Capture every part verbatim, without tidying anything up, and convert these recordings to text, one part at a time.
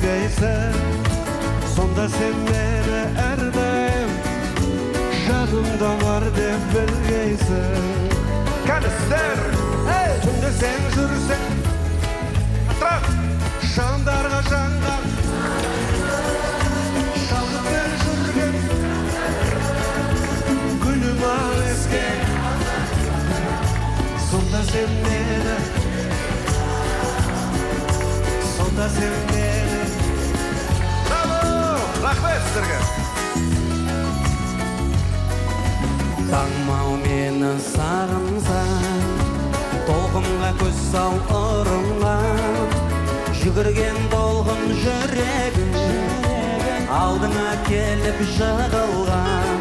bilgeysen, sonda sen meni erdem janımda var dep bilgeysen. Kalister, hey, tünde sen жүрсең, atraf, şandarga şandan, şalgıp ben жүрген, gülüm al eske, sonda sen meni, sonda sen meni. Bravo, rahmet sizlerge. Tаңмау мені сағынсаң, толқынға көз сал ұрыңа, жүгірген толқын жүрегім алдыңа келіп жығылған.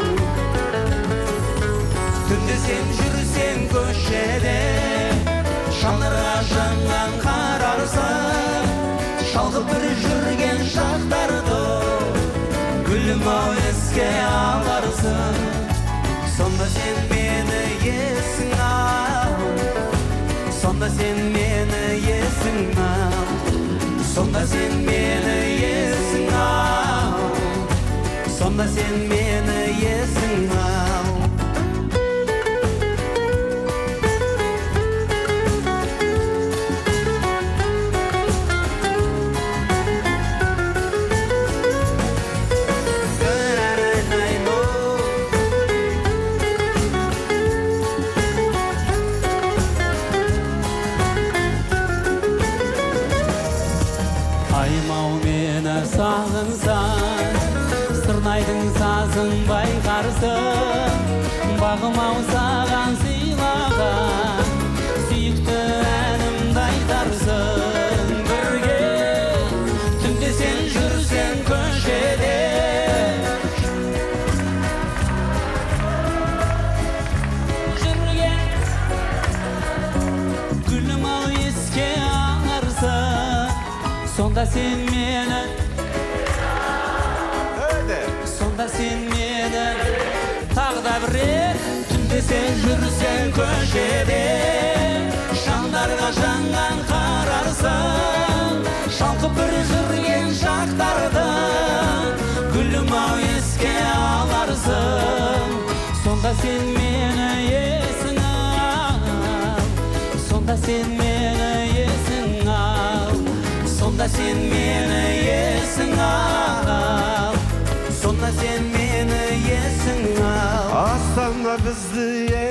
Түнде сен жүрсең көшеде, шамдарға жанған қарарсың, шалқып бір жүрген шақтарды гүлім-ау еске аларсың. Sonda sen meni yesin al, sonda sen meni yesin al, sonda sen meni yesin al, sonda sen meni yesin al. Sağınsan, sırnaydың сазын байқарсың, бағым-ау саған сыйлаған, сүйікті әнімді айтарсың бірге. Түнде сен жүрсең көшеде, жүрген гүлім-ау еске аларсың, sonda sen meni, sonda sen meni tağda bir rет. Түнде sen жүрсең көшеде, шамдарға жанған қарарсың, шалқып бір жүрген шақтарды гүлім-ау еске аларсың. Sonda sen meni есің ал, sonda sen meni есің ал, sonda sen meni есің al, sonda sen meni есің al. Astana bizdi